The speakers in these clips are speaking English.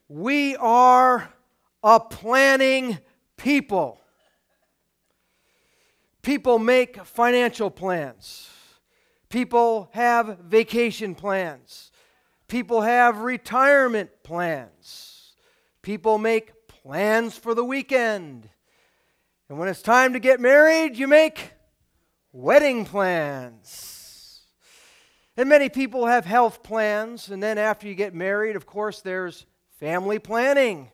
We are a planning people. People make financial plans. People have vacation plans. People have retirement plans. People make plans for the weekend. And when it's time to get married, you make wedding plans. And many people have health plans. And then after you get married, of course, there's family planning.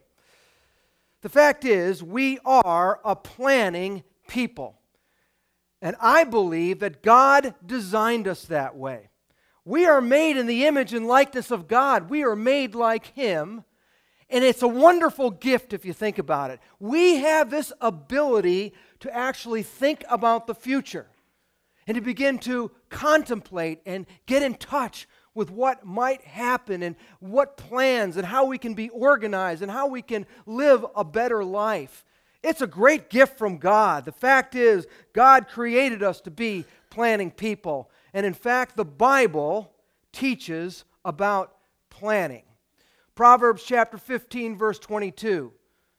The fact is, we are a planning people. And I believe that God designed us that way. We are made in the image and likeness of God. We are made like Him. And it's a wonderful gift if you think about it. We have this ability to actually think about the future and to begin to contemplate and get in touch with what might happen and what plans and how we can be organized and how we can live a better life. It's a great gift from God. The fact is, God created us to be planning people. And in fact, the Bible teaches about planning. Proverbs chapter 15, verse 22.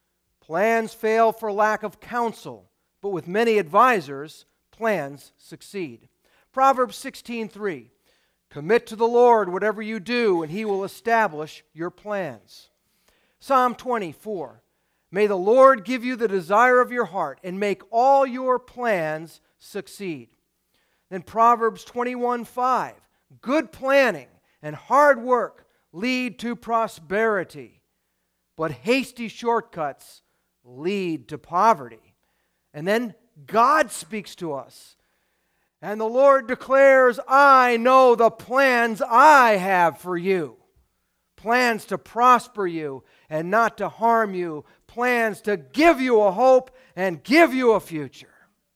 Plans fail for lack of counsel, but with many advisors, plans succeed. Proverbs 16:3. Commit to the Lord whatever you do, and He will establish your plans. Psalm 24. May the Lord give you the desire of your heart and make all your plans succeed. Then Proverbs 21:5. Good planning and hard work lead to prosperity, but hasty shortcuts lead to poverty. And then God speaks to us. And the Lord declares, I know the plans I have for you. Plans to prosper you and not to harm you. Plans to give you a hope and give you a future.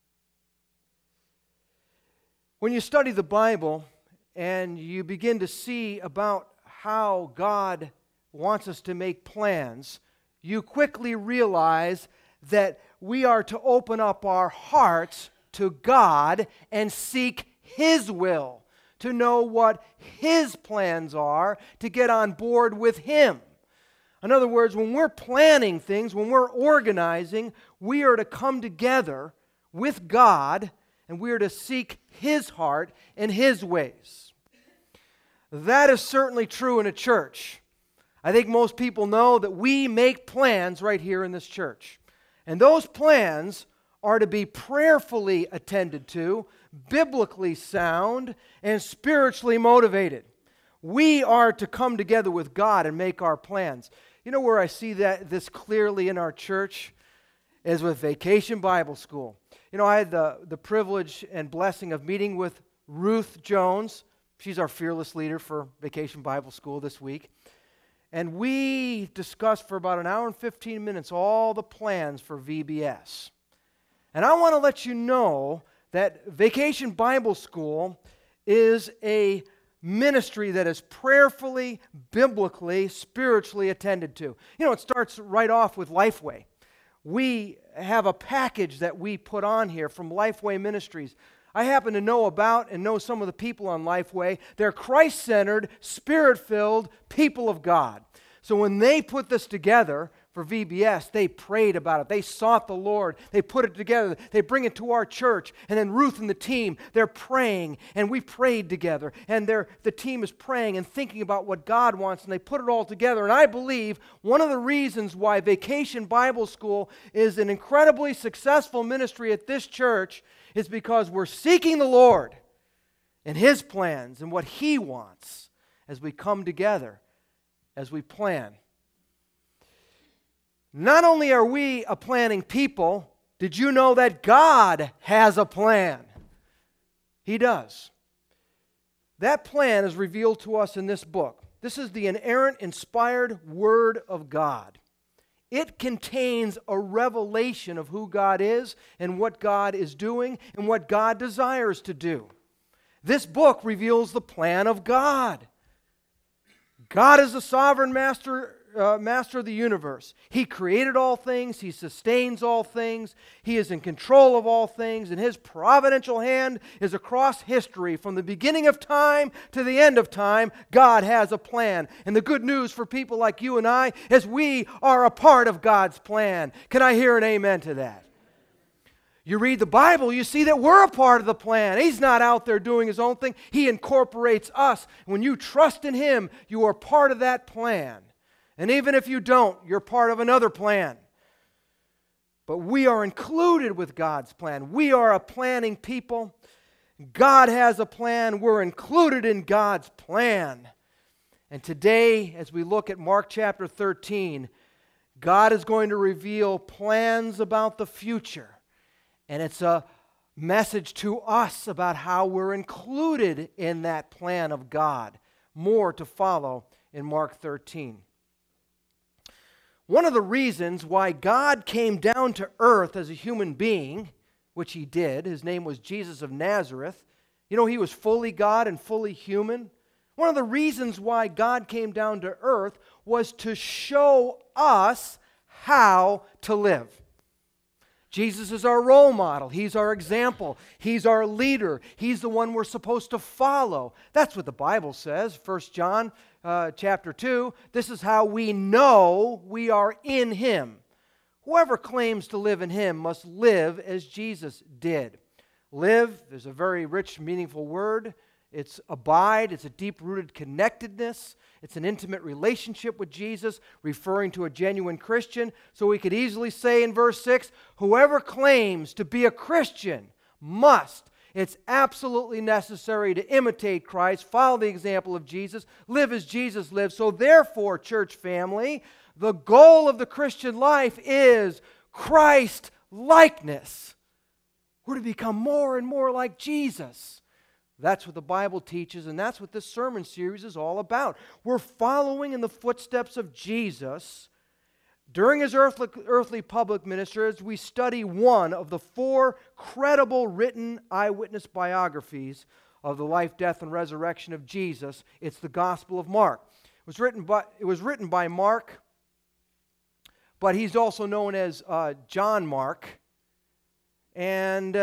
When you study the Bible and you begin to see about how God wants us to make plans, you quickly realize that we are to open up our hearts to God and seek His will, to know what His plans are, to get on board with Him. In other words, when we're planning things, when we're organizing, we are to come together with God and we are to seek His heart and His ways. That is certainly true in a church. I think most people know that we make plans right here in this church. And those plans are to be prayerfully attended to, biblically sound, and spiritually motivated. We are to come together with God and make our plans. You know where I see this clearly in our church is with Vacation Bible School. You know, I had the privilege and blessing of meeting with Ruth Jones. She's our fearless leader for Vacation Bible School this week. And we discussed for about an hour and 15 minutes all the plans for VBS. And I want to let you know that Vacation Bible School is a ministry that is prayerfully, biblically, spiritually attended to. You know, it starts right off with Lifeway. We have a package that we put on here from Lifeway Ministries. I happen to know about and know some of the people on Lifeway. They're Christ-centered, Spirit-filled people of God. So when they put this together for VBS, they prayed about it. They sought the Lord. They put it together. They bring it to our church. And then Ruth and the team, they're praying. And we prayed together. And the team is praying and thinking about what God wants. And they put it all together. And I believe one of the reasons why Vacation Bible School is an incredibly successful ministry at this church is because we're seeking the Lord and His plans and what He wants as we come together, as we plan. Not only are we a planning people, did you know that God has a plan? He does. That plan is revealed to us in this book. This is the inerrant, inspired Word of God. It contains a revelation of who God is and what God is doing and what God desires to do. This book reveals the plan of God. God is the sovereign master master of the universe. He created all things. He sustains all things. He is in control of all things, and His providential hand is across history. From the beginning of time to the end of time, God has a plan. And the good news for people like you and I is we are a part of God's plan. Can I hear an amen to that? You read the Bible, you see that we're a part of the plan. He's not out there doing His own thing. He incorporates us. When you trust in Him, you are part of that plan. And even if you don't, you're part of another plan. But we are included with God's plan. We are a planning people. God has a plan. We're included in God's plan. And today, as we look at Mark chapter 13, God is going to reveal plans about the future. And it's a message to us about how we're included in that plan of God. More to follow in Mark 13. One of the reasons why God came down to earth as a human being, which He did, His name was Jesus of Nazareth. You know, He was fully God and fully human. One of the reasons why God came down to earth was to show us how to live. Jesus is our role model. He's our example. He's our leader. He's the one we're supposed to follow. That's what the Bible says, 1 John chapter 2. This is how we know we are in Him. Whoever claims to live in Him must live as Jesus did. Live is a very rich, meaningful word. It's abide. It's a deep-rooted connectedness. It's an intimate relationship with Jesus, referring to a genuine Christian. So we could easily say in verse 6, whoever claims to be a Christian must. It's absolutely necessary to imitate Christ, follow the example of Jesus, live as Jesus lived. So therefore, church family, the goal of the Christian life is Christ-likeness. We're to become more and more like Jesus. That's what the Bible teaches, and that's what this sermon series is all about. We're following in the footsteps of Jesus during His earthly public ministry as we study one of the 4 credible written eyewitness biographies of the life, death, and resurrection of Jesus. It's the Gospel of Mark. It was written by Mark, but he's also known as John Mark. And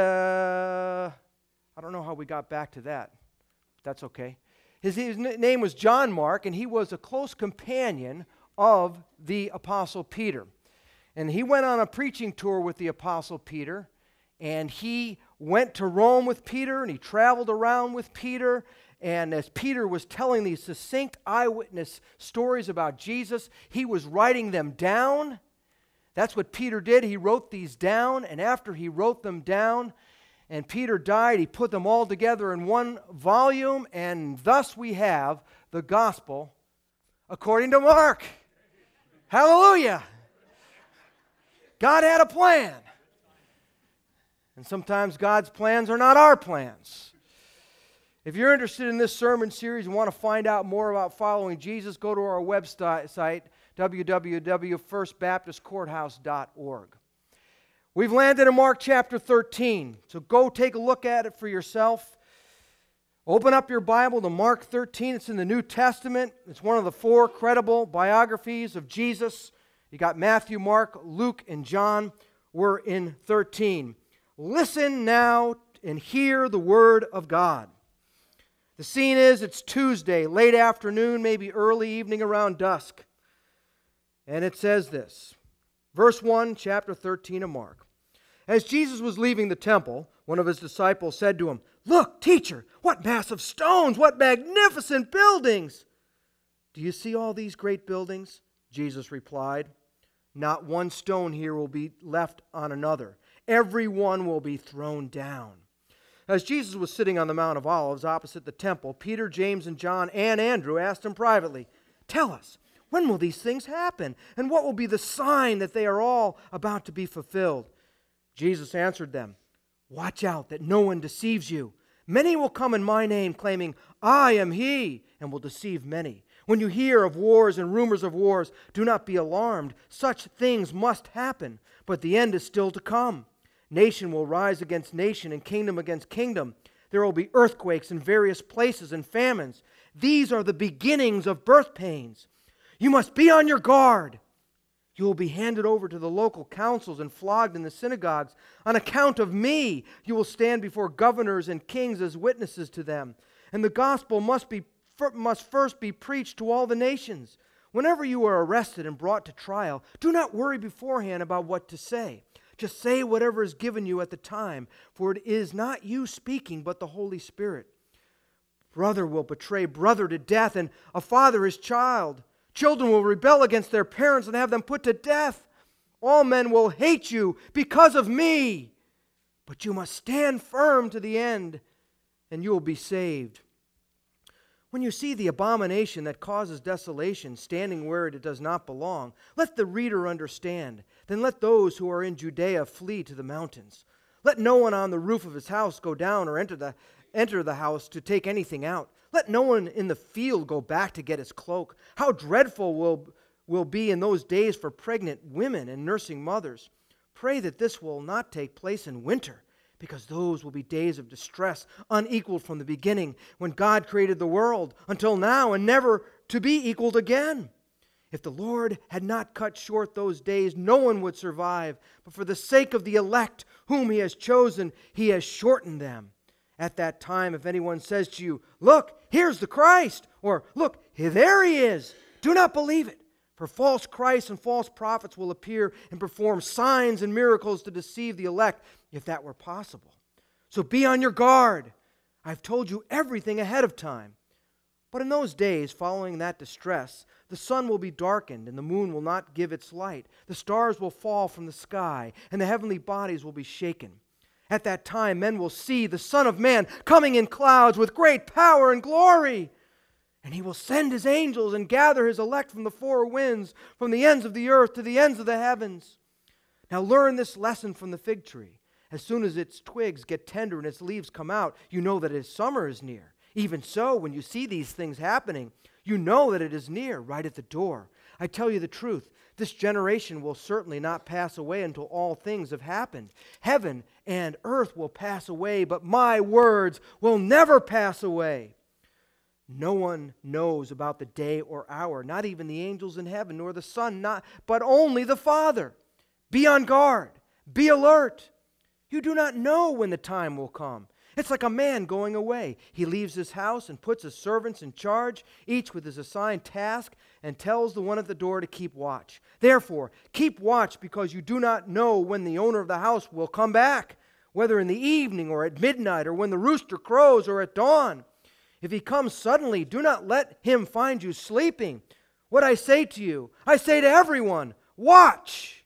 I don't know how we got back to that. That's okay. His name was John Mark, and he was a close companion of the Apostle Peter. And he went on a preaching tour with the Apostle Peter, and he went to Rome with Peter, and he traveled around with Peter. And as Peter was telling these succinct eyewitness stories about Jesus, he was writing them down. That's what Peter did. He wrote these down, and after he wrote them down, and Peter died, he put them all together in one volume, and thus we have the gospel according to Mark. Hallelujah! God had a plan. And sometimes God's plans are not our plans. If you're interested in this sermon series and want to find out more about following Jesus, go to our website, www.firstbaptistcourthouse.org. We've landed in Mark chapter 13, so go take a look at it for yourself. Open up your Bible to Mark 13. It's in the New Testament. It's one of the 4 credible biographies of Jesus. You got Matthew, Mark, Luke, and John. We're in 13. Listen now and hear the word of God. The scene is it's Tuesday, late afternoon, maybe early evening around dusk. And it says this, verse 1, chapter 13 of Mark. As Jesus was leaving the temple, one of His disciples said to Him, "Look, teacher, what massive stones, what magnificent buildings!" "Do you see all these great buildings?" Jesus replied. "Not one stone here will be left on another. Every one will be thrown down." As Jesus was sitting on the Mount of Olives opposite the temple, Peter, James, and John, and Andrew asked Him privately, "Tell us, when will these things happen? And what will be the sign that they are all about to be fulfilled?" Jesus answered them, "Watch out that no one deceives you. Many will come in my name claiming, 'I am He,' and will deceive many. When you hear of wars and rumors of wars, do not be alarmed. Such things must happen, but the end is still to come. Nation will rise against nation and kingdom against kingdom. There will be earthquakes in various places and famines. These are the beginnings of birth pains. You must be on your guard. You will be handed over to the local councils and flogged in the synagogues. On account of me, you will stand before governors and kings as witnesses to them. And the gospel must first be preached to all the nations. Whenever you are arrested and brought to trial, do not worry beforehand about what to say. Just say whatever is given you at the time, for it is not you speaking, but the Holy Spirit. Brother will betray brother to death, and a father his child. Children will rebel against their parents and have them put to death. All men will hate you because of me, but you must stand firm to the end, and you will be saved. When you see the abomination that causes desolation standing where it does not belong, let the reader understand. Then let those who are in Judea flee to the mountains. Let no one on the roof of his house go down or enter the house to take anything out. Let no one in the field go back to get his cloak. How dreadful will be in those days for pregnant women and nursing mothers. Pray that this will not take place in winter, because those will be days of distress, unequaled from the beginning, when God created the world, until now, and never to be equaled again. If the Lord had not cut short those days, no one would survive. But for the sake of the elect, whom He has chosen, He has shortened them. At that time, if anyone says to you, "Look, here's the Christ," or "Look, there He is," do not believe it. For false Christs and false prophets will appear and perform signs and miracles to deceive the elect, if that were possible. So be on your guard. I've told you everything ahead of time. But in those days following that distress, the sun will be darkened and the moon will not give its light. The stars will fall from the sky and the heavenly bodies will be shaken. At that time men will see the Son of Man coming in clouds with great power and glory. And He will send His angels and gather His elect from the four winds, from the ends of the earth to the ends of the heavens. Now learn this lesson from the fig tree. As soon as its twigs get tender and its leaves come out, you know that its summer is near. Even so, when you see these things happening, you know that it is near, right at the door. I tell you the truth, this generation will certainly not pass away until all things have happened. Heaven and earth will pass away, but my words will never pass away. No one knows about the day or hour, not even the angels in heaven, nor the Son, but only the Father. Be on guard. Be alert. You do not know when the time will come. It's like a man going away. He leaves his house and puts his servants in charge, each with his assigned task, and tells the one at the door to keep watch. Therefore, keep watch, because you do not know when the owner of the house will come back, whether in the evening or at midnight or when the rooster crows or at dawn. If He comes suddenly, do not let Him find you sleeping. What I say to you, I say to everyone, watch.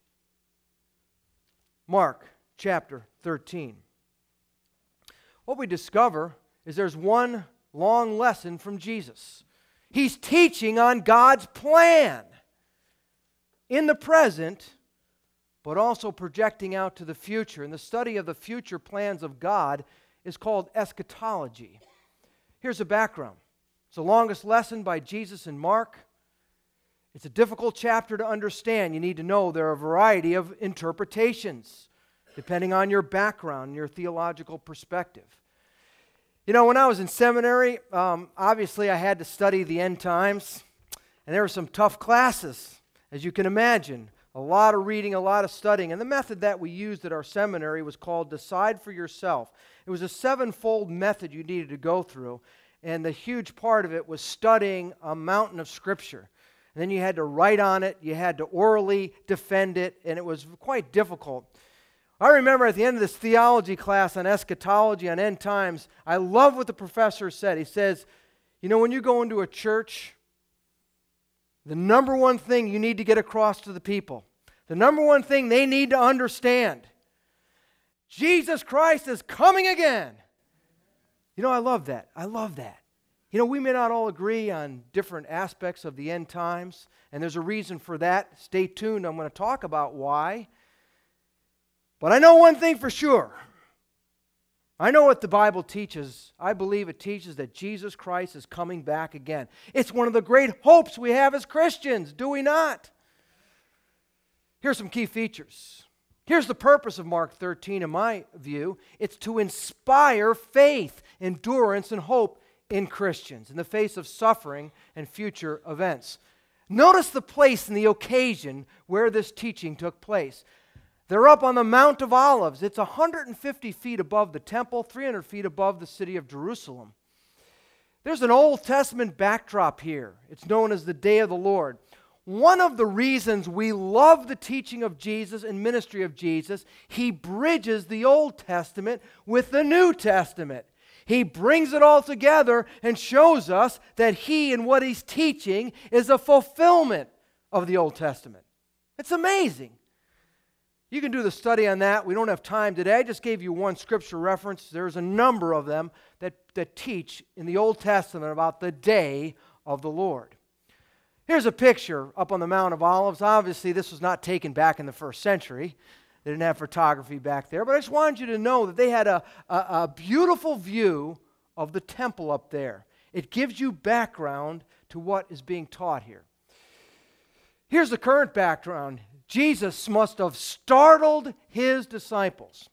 Mark chapter 13. What we discover is there's one long lesson from Jesus. He's teaching on God's plan in the present, but also projecting out to the future. And the study of the future plans of God is called eschatology. Here's a background. It's the longest lesson by Jesus in Mark. It's a difficult chapter to understand. You need to know there are a variety of interpretations, depending on your background and your theological perspective. You know, when I was in seminary, obviously I had to study the end times, and there were some tough classes, as you can imagine. A lot of reading, a lot of studying. And the method that we used at our seminary was called Decide for Yourself. It was a 7-fold method you needed to go through, and the huge part of it was studying a mountain of Scripture. And then you had to write on it, you had to orally defend it, and it was quite difficult. I remember at the end of this theology class on eschatology, on end times, I love what the professor said. He says, you know, when you go into a church, the number one thing you need to get across to the people, the number one thing they need to understand, Jesus Christ is coming again. You know, I love that. I love that. You know, we may not all agree on different aspects of the end times, and there's a reason for that. Stay tuned. I'm going to talk about why. But I know one thing for sure. I know what the Bible teaches. I believe it teaches that Jesus Christ is coming back again. It's one of the great hopes we have as Christians, do we not? Here's some key features. Here's the purpose of Mark 13, in my view. It's to inspire faith, endurance, and hope in Christians in the face of suffering and future events. Notice the place and the occasion where this teaching took place. They're up on the Mount of Olives. It's 150 feet above the temple, 300 feet above the city of Jerusalem. There's an Old Testament backdrop here. It's known as the Day of the Lord. One of the reasons we love the teaching of Jesus and ministry of Jesus, he bridges the Old Testament with the New Testament. He brings it all together and shows us that he and what he's teaching is a fulfillment of the Old Testament. It's amazing. You can do the study on that. We don't have time today. I just gave you one scripture reference. There's a number of them that teach in the Old Testament about the day of the Lord. Here's a picture up on the Mount of Olives. Obviously, this was not taken back in the first century. They didn't have photography back there. But I just wanted you to know that they had a beautiful view of the temple up there. It gives you background to what is being taught here. Here's the current background. Jesus must have startled his disciples.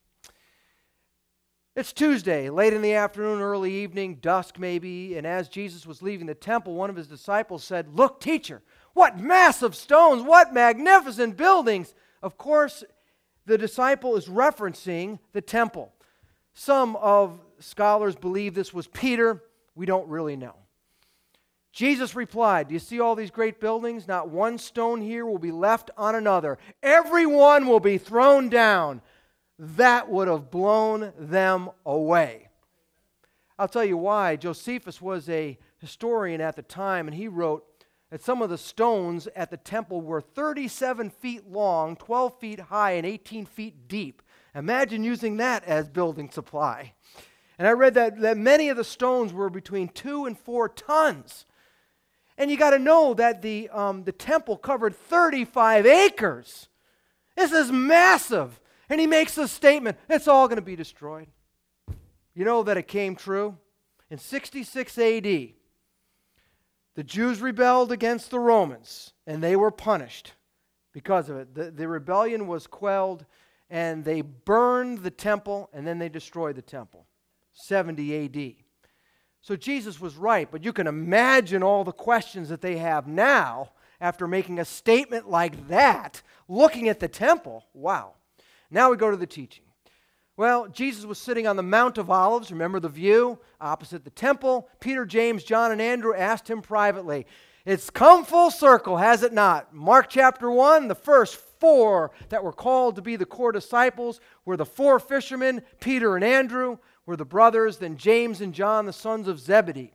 It's Tuesday, late in the afternoon, early evening, dusk maybe, and as Jesus was leaving the temple, one of his disciples said, "Look, teacher, what massive stones, what magnificent buildings." Of course, the disciple is referencing the temple. Some of scholars believe this was Peter. We don't really know. Jesus replied, "Do you see all these great buildings? Not one stone here will be left on another. Every one will be thrown down." That would have blown them away. I'll tell you why. Josephus was a historian at the time, and he wrote that some of the stones at the temple were 37 feet long, 12 feet high, and 18 feet deep. Imagine using that as building supply. And I read that many of the stones were between 2 and 4 tons. And you got to know that the temple covered 35 acres. This is massive. And he makes a statement, it's all going to be destroyed. You know that it came true? In 66 AD, the Jews rebelled against the Romans, and they were punished because of it. The rebellion was quelled, and they burned the temple, and then they destroyed the temple. 70 AD. So Jesus was right, but you can imagine all the questions that they have now after making a statement like that, looking at the temple. Wow. Now we go to the teaching. Well, Jesus was sitting on the Mount of Olives, remember the view, opposite the temple. Peter, James, John, and Andrew asked him privately. It's come full circle, has it not? Mark chapter 1, the first 4 that were called to be the core disciples were the 4 fishermen. Peter and Andrew were the brothers, then James and John, the sons of Zebedee.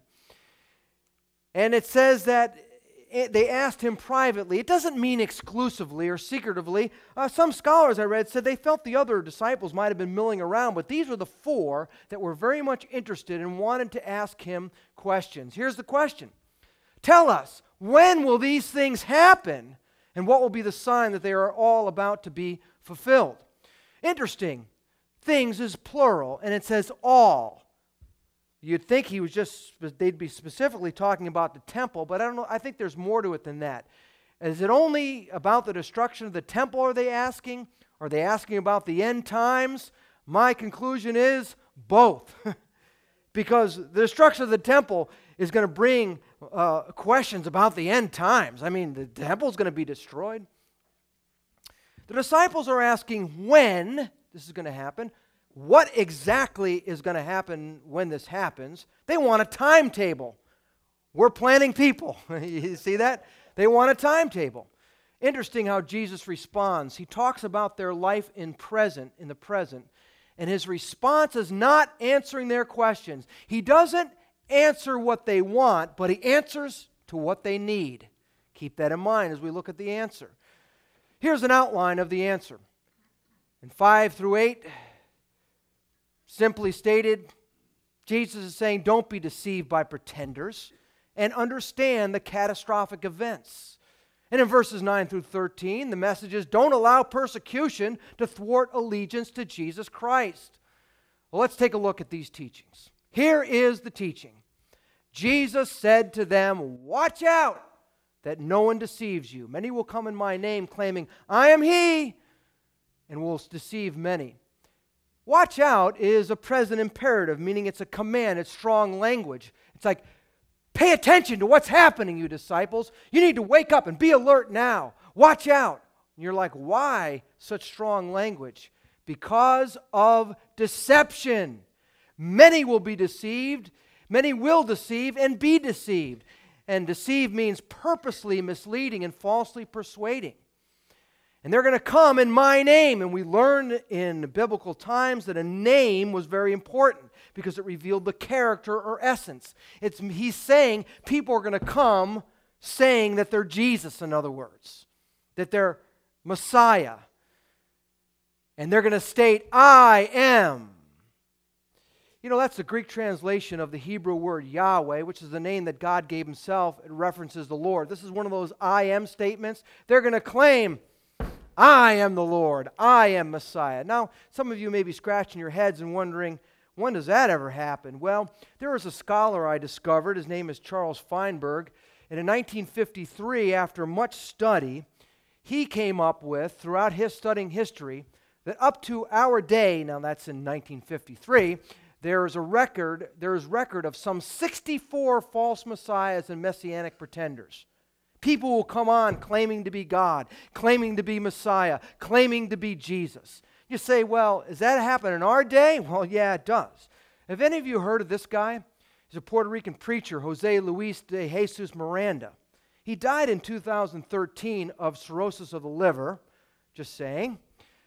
And it says that they asked him privately. It doesn't mean exclusively or secretively. Some scholars I read said they felt the other disciples might have been milling around, but these were the 4 that were very much interested and wanted to ask him questions. Here's the question. Tell us, when will these things happen, and what will be the sign that they are all about to be fulfilled? Interesting. Things is plural, and it says all. You'd think they'd be specifically talking about the temple, but I don't know. I think there's more to it than that. Is it only about the destruction of the temple are they asking? Are they asking about the end times? My conclusion is both. Because the destruction of the temple is going to bring questions about the end times. I mean, the temple is going to be destroyed. The disciples are asking when this is going to happen. What exactly is going to happen when this happens? They want a timetable. We're planning people. You see that? They want a timetable. Interesting how Jesus responds. He talks about their life in the present, and his response is not answering their questions. He doesn't answer what they want, but he answers to what they need. Keep that in mind as we look at the answer. Here's an outline of the answer. In 5 through 8, simply stated, Jesus is saying, don't be deceived by pretenders and understand the catastrophic events. And in verses 9 through 13, the message is, don't allow persecution to thwart allegiance to Jesus Christ. Well, let's take a look at these teachings. Here is the teaching. Jesus said to them, watch out that no one deceives you. Many will come in my name claiming, I am he, and will deceive many. Watch out is a present imperative, meaning it's a command, it's strong language. It's like, Pay attention to what's happening, you disciples. You need to wake up and be alert now. Watch out. And you're like, why such strong language? Because of deception. Many will be deceived. Many will deceive and be deceived. And deceive means purposely misleading and falsely persuading. And they're going to come in my name. And we learned in biblical times that a name was very important because it revealed the character or essence. He's saying people are going to come saying that they're Jesus, in other words, that they're Messiah. And they're going to state, I am. You know, that's the Greek translation of the Hebrew word Yahweh, which is the name that God gave himself. It references the Lord. This is one of those I am statements. They're going to claim, I am the Lord. I am Messiah. Now, some of you may be scratching your heads and wondering, when does that ever happen? Well, there was a scholar I discovered. His name is Charles Feinberg. And in 1953, after much study, he came up with, throughout his studying history, that up to our day, now that's in 1953, there is record of some 64 false messiahs and messianic pretenders. People will come on claiming to be God, claiming to be Messiah, claiming to be Jesus. You say, well, does that happen in our day? Well, yeah, it does. Have any of you heard of this guy? He's a Puerto Rican preacher, Jose Luis de Jesus Miranda. He died in 2013 of cirrhosis of the liver, just saying.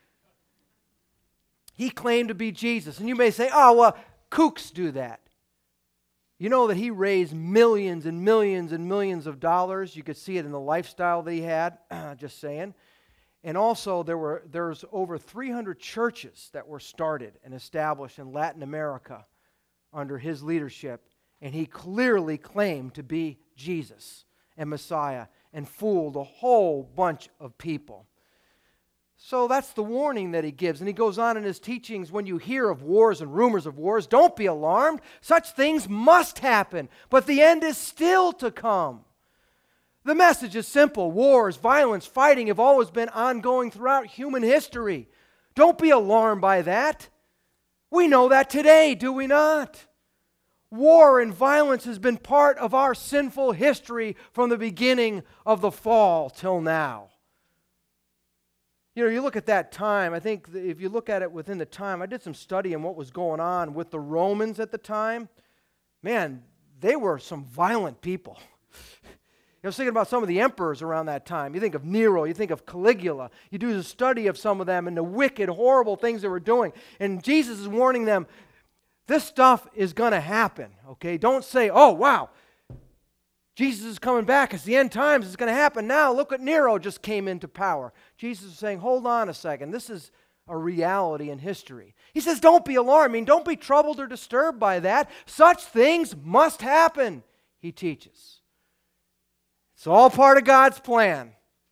He claimed to be Jesus. And you may say, oh, well, kooks do that. You know that he raised millions and millions and millions of dollars. You could see it in the lifestyle that he had, just saying. And also there's over 300 churches that were started and established in Latin America under his leadership. And he clearly claimed to be Jesus and Messiah and fooled a whole bunch of people. So that's the warning that he gives. And he goes on in his teachings, when you hear of wars and rumors of wars, don't be alarmed. Such things must happen, but the end is still to come. The message is simple. Wars, violence, fighting have always been ongoing throughout human history. Don't be alarmed by that. We know that today, do we not? War and violence has been part of our sinful history from the beginning of the fall till now. You know, you look at that time, I think if you look at it within the time, I did some study on what was going on with the Romans at the time. Man, they were some violent people. I was thinking about some of the emperors around that time. You think of Nero, you think of Caligula. You do a study of some of them and the wicked, horrible things they were doing. And Jesus is warning them, this stuff is going to happen, okay? Don't say, oh, wow, Jesus is coming back. It's the end times. It's going to happen now. Look what Nero just came into power. Jesus is saying, hold on a second. This is a reality in history. He says, don't be alarmed. I mean, don't be troubled or disturbed by that. Such things must happen, he teaches. It's all part of God's plan.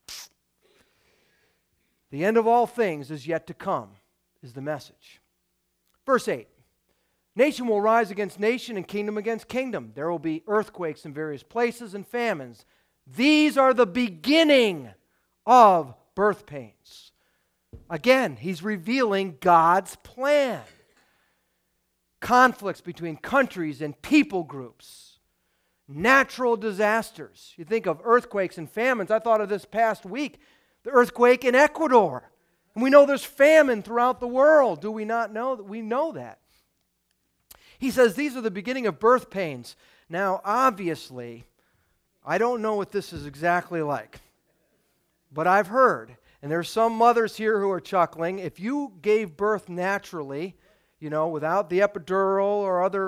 The end of all things is yet to come, is the message. Verse 8. Nation will rise against nation and kingdom against kingdom. There will be earthquakes in various places and famines. These are the beginning of birth pains. Again, he's revealing God's plan. Conflicts between countries and people groups. Natural disasters. You think of earthquakes and famines. I thought of this past week, the earthquake in Ecuador. And we know there's famine throughout the world. Do we not know that? We know that. He says these are the beginning of birth pains. Now, obviously, I don't know what this is exactly like, but I've heard, and there's some mothers here who are chuckling, if you gave birth naturally, you know, without the epidural or other,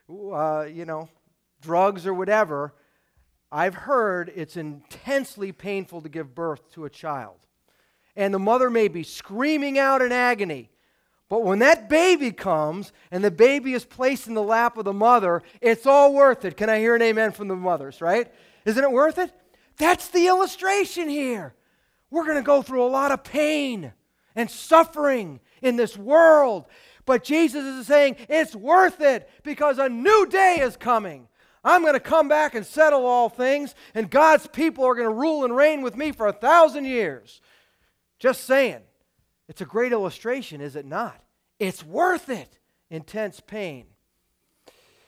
drugs or whatever, I've heard it's intensely painful to give birth to a child. And the mother may be screaming out in agony. But when that baby comes and the baby is placed in the lap of the mother, it's all worth it. Can I hear an amen from the mothers, right? Isn't it worth it? That's the illustration here. We're going to go through a lot of pain and suffering in this world. But Jesus is saying it's worth it because a new day is coming. I'm going to come back and settle all things, and God's people are going to rule and reign with me for 1,000 years. Just saying. It's a great illustration, is it not? It's worth it. Intense pain.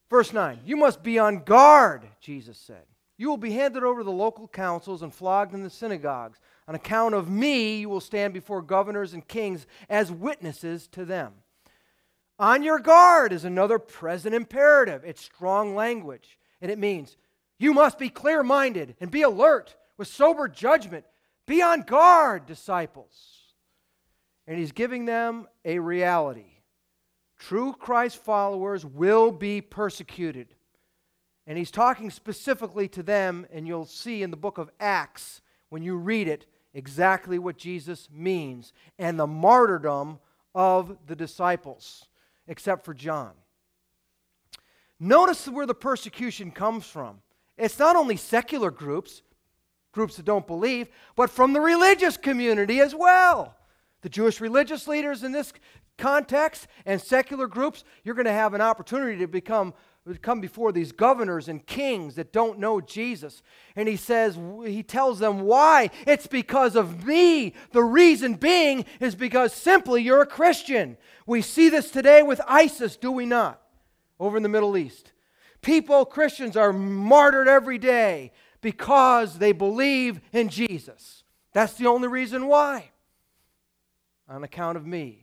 Verse 9, you must be on guard, Jesus said. You will be handed over to the local councils and flogged in the synagogues. On account of me, you will stand before governors and kings as witnesses to them. On your guard is another present imperative. It's strong language, and it means you must be clear-minded and be alert with sober judgment. Be on guard, disciples. And he's giving them a reality. True Christ followers will be persecuted. And he's talking specifically to them, and you'll see in the book of Acts, when you read it, exactly what Jesus means and the martyrdom of the disciples, except for John. Notice where the persecution comes from. It's not only secular groups that don't believe, but from the religious community as well. The Jewish religious leaders in this context and secular groups, you're going to have an opportunity to come before these governors and kings that don't know Jesus. And he tells them why. It's because of me. The reason being is because simply you're a Christian. We see this today with ISIS, do we not? Over in the Middle East. Christians are martyred every day because they believe in Jesus. That's the only reason why. On account of me.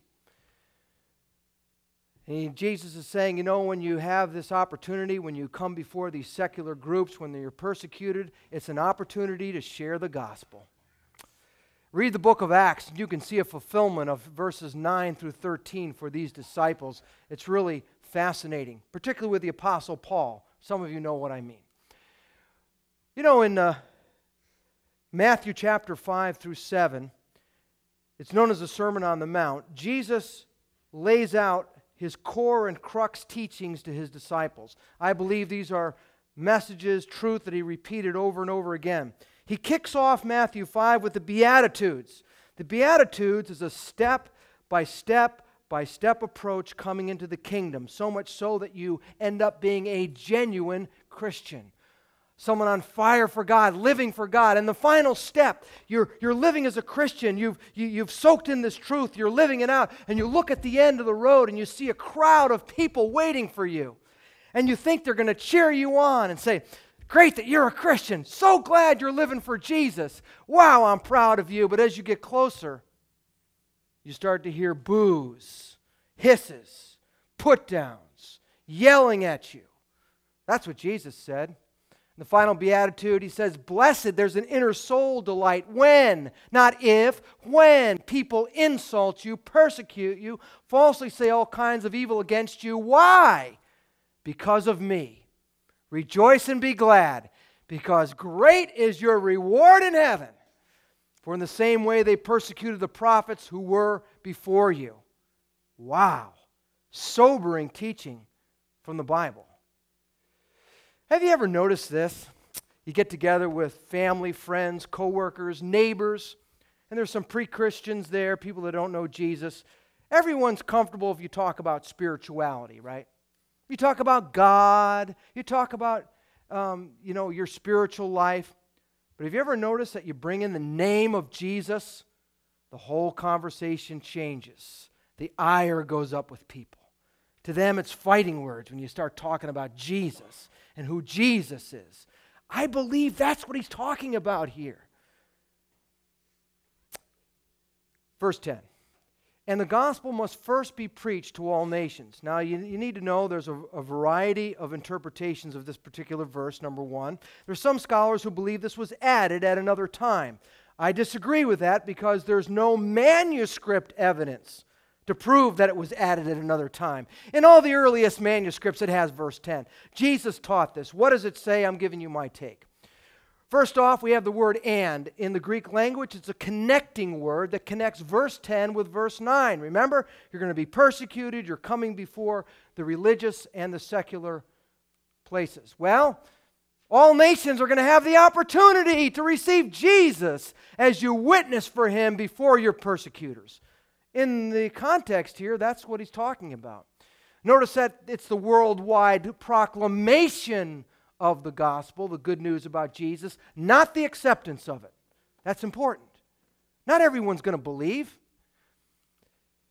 And Jesus is saying, when you have this opportunity, when you come before these secular groups, when you're persecuted, it's an opportunity to share the gospel. Read the book of Acts, and you can see a fulfillment of verses 9 through 13 for these disciples. It's really fascinating, particularly with the Apostle Paul. Some of you know what I mean. In Matthew chapter 5 through 7, it's known as the Sermon on the Mount. Jesus lays out his core and crux teachings to his disciples. I believe these are messages, truth that he repeated over and over again. He kicks off Matthew 5 with the Beatitudes. The Beatitudes is a step-by-step approach coming into the kingdom, so much so that you end up being a genuine Christian. Someone on fire for God, living for God. And the final step, you're living as a Christian. You've soaked in this truth. You're living it out. And you look at the end of the road and you see a crowd of people waiting for you. And you think they're going to cheer you on and say, great that you're a Christian. So glad you're living for Jesus. Wow, I'm proud of you. But as you get closer, you start to hear boos, hisses, put-downs, yelling at you. That's what Jesus said. In the final beatitude, he says, blessed, there's an inner soul delight when, not if, when people insult you, persecute you, falsely say all kinds of evil against you. Why? Because of me. Rejoice and be glad, because great is your reward in heaven. For in the same way they persecuted the prophets who were before you. Wow. Sobering teaching from the Bible. Have you ever noticed this? You get together with family, friends, coworkers, neighbors, and there's some pre-Christians there, people that don't know Jesus. Everyone's comfortable if you talk about spirituality, right? You talk about God, you talk about, your spiritual life. But have you ever noticed that you bring in the name of Jesus, the whole conversation changes. The ire goes up with people. To them, it's fighting words when you start talking about Jesus and who Jesus is. I believe that's what he's talking about here. Verse 10. And the gospel must first be preached to all nations. Now, you need to know there's a variety of interpretations of this particular verse, number one. There's some scholars who believe this was added at another time. I disagree with that because there's no manuscript evidence to prove that it was added at another time. In all the earliest manuscripts, it has verse 10. Jesus taught this. What does it say? I'm giving you my take. First off, we have the word and. In the Greek language, it's a connecting word that connects verse 10 with verse 9. Remember, you're going to be persecuted. You're coming before the religious and the secular places. Well, all nations are going to have the opportunity to receive Jesus as you witness for him before your persecutors. In the context here, that's what he's talking about. Notice that it's the worldwide proclamation of the gospel, the good news about Jesus, not the acceptance of it. That's important. Not everyone's going to believe.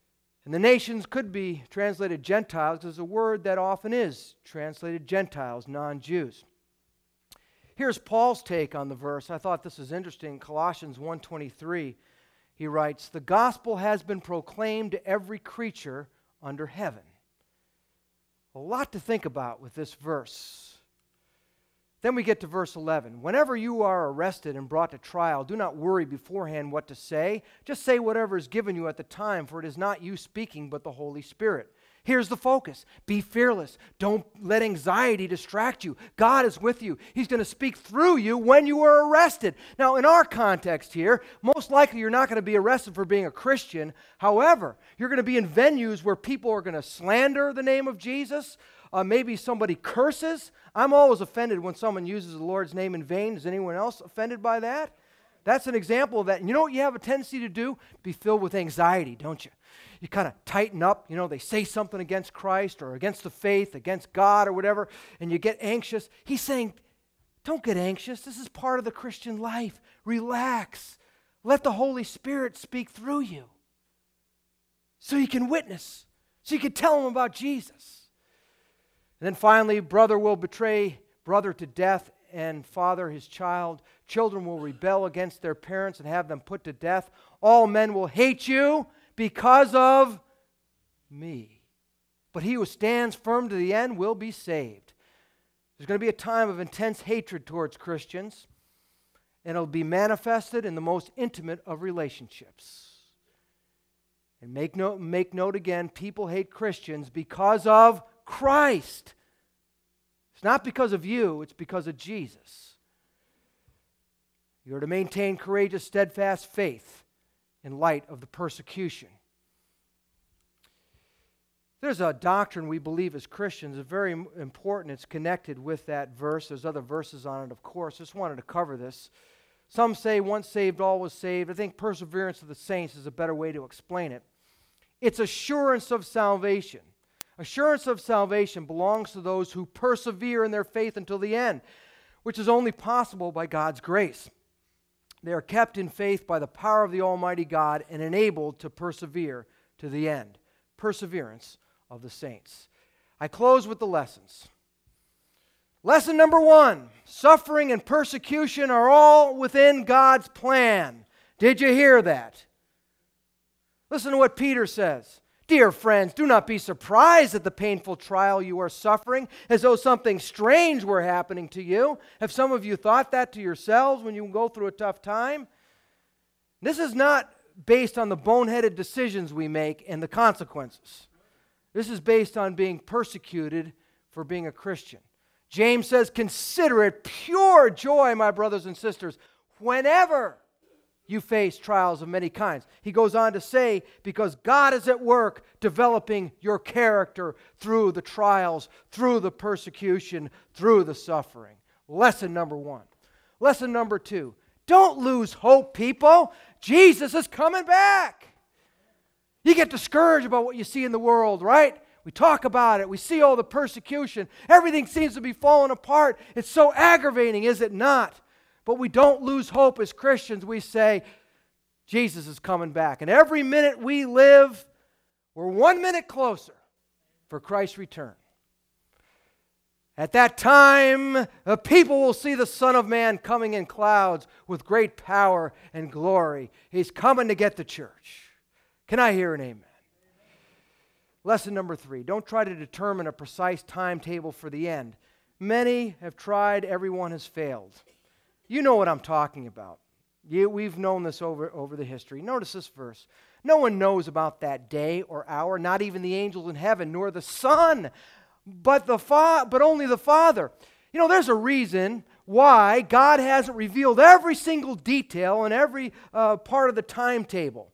And the nations could be translated Gentiles, because it's a word that often is translated Gentiles, non-Jews. Here's Paul's take on the verse. I thought this was interesting. Colossians 1:23, he writes, "The gospel has been proclaimed to every creature under heaven." A lot to think about with this verse. Then we get to verse 11. "Whenever you are arrested and brought to trial, do not worry beforehand what to say. Just say whatever is given you at the time, for it is not you speaking, but the Holy Spirit." Here's the focus. Be fearless. Don't let anxiety distract you. God is with you. He's going to speak through you when you are arrested. Now, in our context here, most likely you're not going to be arrested for being a Christian. However, you're going to be in venues where people are going to slander the name of Jesus. Maybe somebody curses. I'm always offended when someone uses the Lord's name in vain. Is anyone else offended by that? That's an example of that. And you know what you have a tendency to do? Be filled with anxiety, don't you? You kind of tighten up. You know, they say something against Christ or against the faith, against God or whatever, and you get anxious. He's saying, don't get anxious. This is part of the Christian life. Relax. Let the Holy Spirit speak through you so you can witness, so you can tell them about Jesus. And then finally, brother will betray brother to death, and father his child. Children will rebel against their parents and have them put to death. All men will hate you because of me. But he who stands firm to the end will be saved. There's going to be a time of intense hatred towards Christians, and it'll be manifested in the most intimate of relationships. And make note again, people hate Christians because of Christ. It's not because of you, it's because of Jesus. You are to maintain courageous, steadfast faith in light of the persecution. There's a doctrine we believe as Christians, it's very important. It's connected with that verse. There's other verses on it, of course. Just wanted to cover this. Some say once saved, always saved. I think perseverance of the saints is a better way to explain it. It's assurance of salvation. Assurance of salvation belongs to those who persevere in their faith until the end, which is only possible by God's grace. They are kept in faith by the power of the Almighty God and enabled to persevere to the end. Perseverance of the saints. I close with the lessons. Lesson number 1, suffering and persecution are all within God's plan. Did you hear that? Listen to what Peter says. "Dear friends, do not be surprised at the painful trial you are suffering, as though something strange were happening to you." Have some of you thought that to yourselves when you go through a tough time? This is not based on the boneheaded decisions we make and the consequences. This is based on being persecuted for being a Christian. James says, "Consider it pure joy, my brothers and sisters, whenever you face trials of many kinds." He goes on to say, because God is at work developing your character through the trials, through the persecution, through the suffering. Lesson number 1. Lesson number 2, don't lose hope, people. Jesus is coming back. You get discouraged about what you see in the world, right? We talk about it. We see all the persecution. Everything seems to be falling apart. It's so aggravating, is it not? But we don't lose hope as Christians. We say, Jesus is coming back. And every minute we live, we're 1 minute closer for Christ's return. At that time, the people will see the Son of Man coming in clouds with great power and glory. He's coming to get the church. Can I hear an amen? Lesson number 3, don't try to determine a precise timetable for the end. Many have tried, everyone has failed. You know what I'm talking about. We've known this over the history. Notice this verse. No one knows about that day or hour, not even the angels in heaven, nor the Son, but only the Father. You know, there's a reason why God hasn't revealed every single detail and every part of the timetable.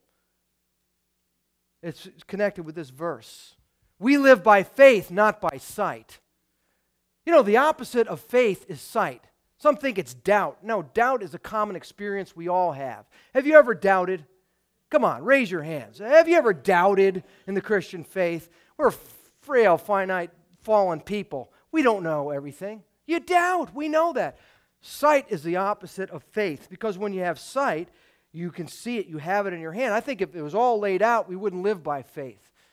It's connected with this verse. We live by faith, not by sight. You know, the opposite of faith is sight. Some think it's doubt. No, doubt is a common experience we all have. Have you ever doubted? Come on, raise your hands. Have you ever doubted in the Christian faith? We're frail, finite, fallen people. We don't know everything. You doubt. We know that. Sight is the opposite of faith, because when you have sight, you can see it. You have it in your hand. I think if it was all laid out, we wouldn't live by faith.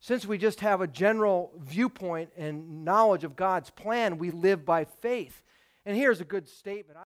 since we just have a general viewpoint and knowledge of God's plan, we live by faith. And here's a good statement.